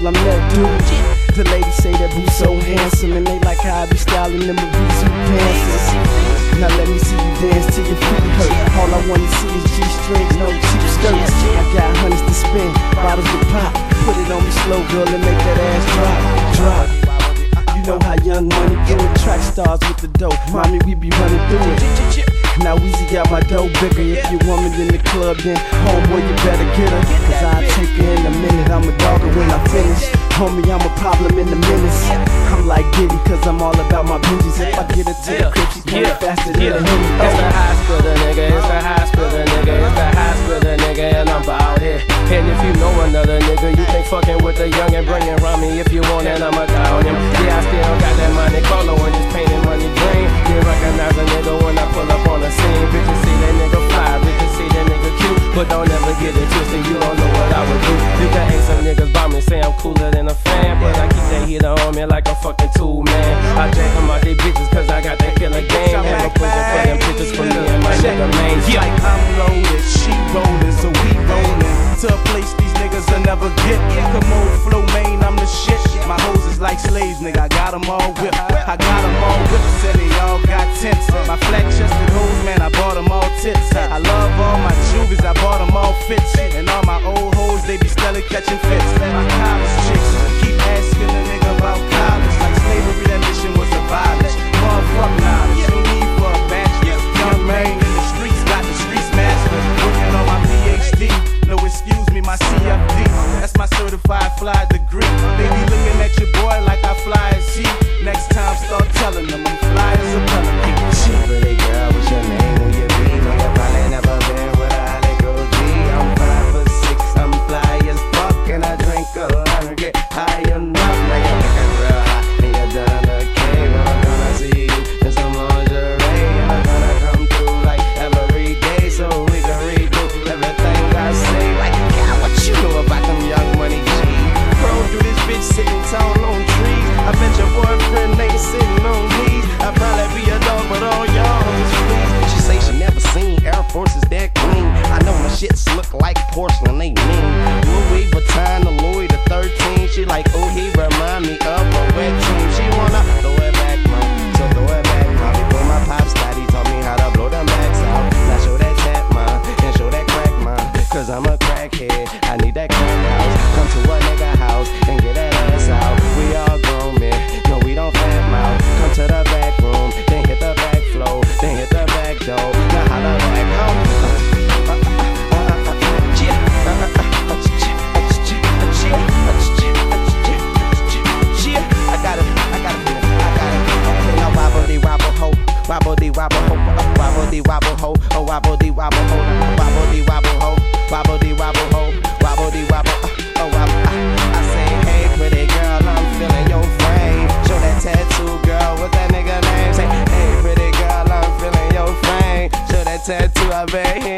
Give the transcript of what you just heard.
I met, dude. The ladies say that boo's so handsome, and they like how I be styling them with Vizu pants. Now let me see you dance till your feet hurt. All I wanna see is G-strings, no cheap skirts. I got hundreds to spend, bottles to pop. Put it on me slow, girl, and make that ass drop. You know how Young Money do it. Track stars with the dope, mommy, we be running through it. Now Weezy got my dough bigger. If you want me in the club, then homeboy, you better get her. Cause I'll take her in a minute. I'm a dogger when I finish. Homie, I'm a problem in a minute. I'm like Diddy, cause I'm all about my Benjis. If I get her to the crib, she coming faster than a Henry. It's the hospital, nigga. It's the hospital, nigga. It's the hospital, nigga. And I'm about it. And if you know another nigga, you think fucking with the young and bring it around me. If you want it, I'ma down him. Yeah, I still got that money. Carlo and just painting money green. You recognize a nigga when I pull up on the scene. Bitches see that nigga fly, bitches see that nigga cute. But don't ever get it twisted, you don't know what I would do. You can hate some niggas by me, say I'm cooler than a fan. But I keep that heater on me like a fucking tool, man. I jack them out they bitches cause I got that killer game. Have a pushing for them bitches for me and my nigga main. Like I'm loaded, she rolling, so we rolling to a place these niggas will never get. Come on, flow main, I'm the shit. My hoes is like slaves, nigga, I got them all whipped. I got them all whipped, said they all got tents. My flat-chested hoes, man, I bought them all tits. I love all my jewelries, I bought them all fits. And all my old hoes, they be steady catching fits. My college chicks keep asking a nigga about college. Like slavery, that mission was abolished. Motherfuck knowledge, no need for a bachelor. Young man in the streets, got the streets master. Working on my PhD, no excuse me, my CFD. That's my certified fly degree. They be looking at your boy like I fly as he. Next time start telling them I'm fly as a pellet. Pretty girl, what's your name? Who you be? No, you probably never been with a Hollywood G. I'm 5'6", I'm fly as fuck, and I drink a lot and get high enough. Now you're looking real hot, and you're done okay. But I'm gonna see you in some lingerie, and I'm gonna come through like every day, so we can redo everything I say. Like, God, what you know about them Young Money G? Pro through this bitch sitting tall on trees. I bet your boyfriend ain't sitting on knees. I probably be a dog, but all y'all hoes fleas. She say she never seen Air Forces that clean. I know my shits look like porcelain, they mean. Louis Vuitton to Louis the 13. She like, oh, he remind me of a wet dream. She wanna throw it back, man. So throw it back, man. Before my pops died, he taught me how to blow them backs out. Now show that tap, man, and show that crack, man. Cause I'm a crackhead, I need that crack house. Come to a nigga house and get that ass out. We all grown men, no, we don't fat mouth. Come to the back room, then hit the back flow, then hit the back door. Now holla back home. Wobble ho, wobble dee wobble ho, oh wobble dee wobble ho, wobble dee wobble ho, wobble dee wobble ho, wobble dee wobble, oh wobble. I say, hey pretty girl, I'm feeling your frame. Show that tattoo, girl, what that nigga name? Say, hey pretty girl, I'm feeling your frame. Show that tattoo, I bet he